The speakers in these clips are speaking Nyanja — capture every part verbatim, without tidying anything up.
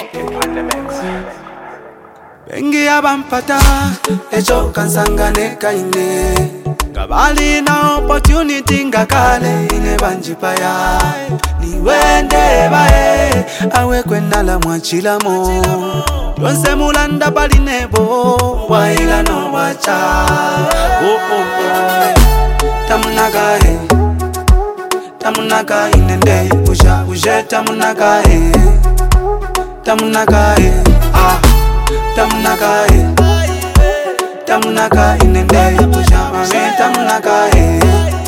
Bengi abampata echo kansanga nekaine Gabali na opportunity ngakale ine banjipaya Niwende bae awe kwenala mwachilamo Yonse mulanda balinebo waila no wacha Oh oh oh Tamunaga eh Tamunaga inende Usha uje tamunaga eh Tamunaga eh Ah Tamunaga eh Tamunaga inende Usha mame tamunaga eh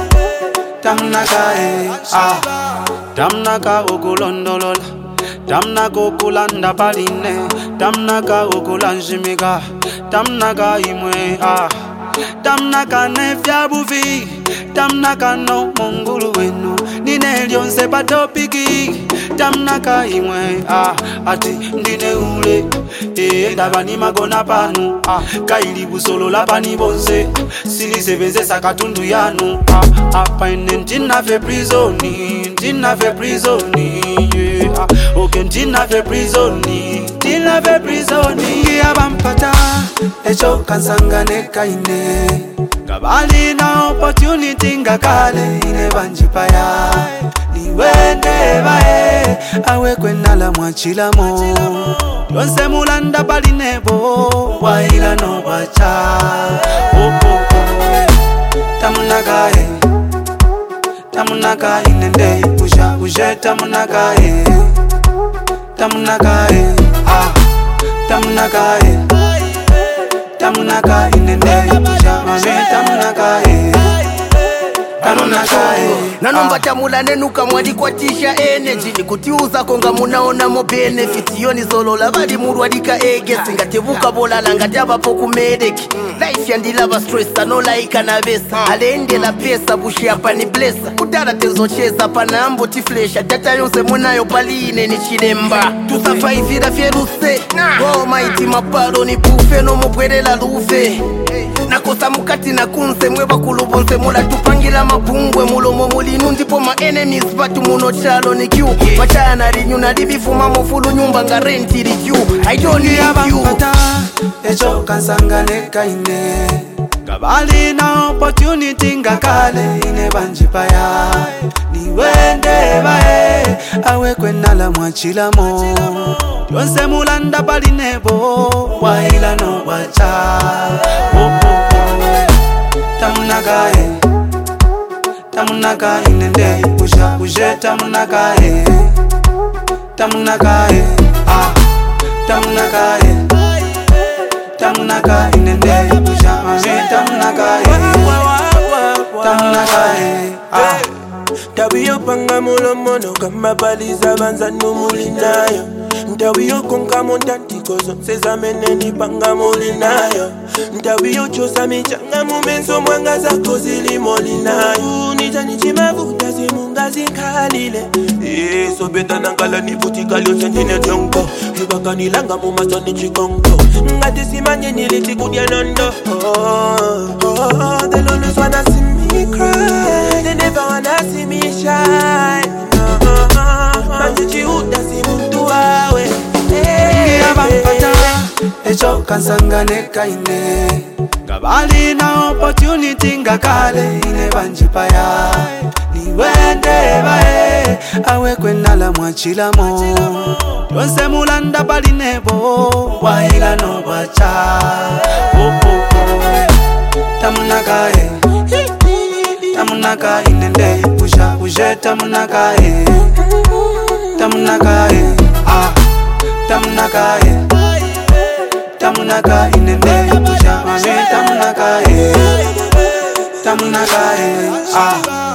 Tamunaga eh Ah Tamunaga ogulondolola Tamunaga okulanda baline Tamunaga okulanjimiga Tamunaga imwe Ah Tamunaga nefya buvi Tamunaga no mongulu wenu Nine lyonse badopiki Tamunaga imwe Ah ati ndine ule Eh ndabani magona panu Ah kaili busolo labani bonse Sili sevenze sakatundu yanu Ah apa ine ntina fe prisoni Ntina fe prisoni Yeah ah okay ntina fe prisoni Ntina fe prisoni Ngia bampata Echo kansanga nekaine Gabali na opportunity ngakale ine banjipaya Niwende bae awe kwenala mwachilamo Yonse mulanda balinebo waila no wacha Oh oh oh Tamunaga eh Tamunaga inende Usha uje tamunaga eh Tamunaga eh Ah Tamunaga eh Tamunaga inende Usha mame tamunaga eh Tamunaga eh Nanomba tamula nenuka mwadi kwa tisha energy Nikutiuza konga munaona mo benefit Yoni solo labadi murwadika ege Singatevuka bola langataba poku medeki Life yandilava stress no laika na vesa Alende la pesa bushi hapa ni blessa Kudara tezo cheza panambo tiflesha Tata yonse munayo paline ni chilemba Tusafa ifira fieruse Go maiti maparo ni bufe no mopwere la lufe Nakosa mukati na kunse mweba kulubonse mula tupangila mapungwe mulomo mulinu ndipo ma enemies batu muno chalo ni kiu Machaya na rinyu na dibifu mamofulu nyumba nga renti riju I don't need you Echo kansanga nekaine Gabali na opportunity ngakale ine banjipaya Niwende bae awe kwenala mwachilamo Yonse mulanda balinebo waila no wacha Oh oh oh Tamunaga eh Tamunaga inende Usha uje tamunaga eh Tamunaga eh Ah Tamunaga eh Tamunaga inende Usha mame tamunaga eh Tamunaga eh Ah Tabiyo panga mulomono kama baliza banza numulinayo Ntawiyo konka montanti kozo Seza meneni panga mulinayo Ntawiyo chosa michanga mumenso mwanga zako zili molinayo Nita nichimavuta zimunga zinkalile Eh so beta nangala nivutika lyo sentine jonko Hibaka nilanga mumasa nichikonko Ngati simanye niliti kudia nondo Oh, oh, they always wanna see me cry They never wanna see me shine Manjichi udasi muntu wawe Ngia bampata Echo kansanga nekaine Gabali na opportunity ngakale ine banjipaya Niwende bae awe kwenala mwachilamo Yonse mulanda balinebo waila no wacha Oh oh oh Tamunaga eh Tamunaga inende Usha uje tamunaga eh Tamunaga eh Ah Tamunaga eh Tamunaga inende Usha mame tamunaga eh Tamunaga eh Ah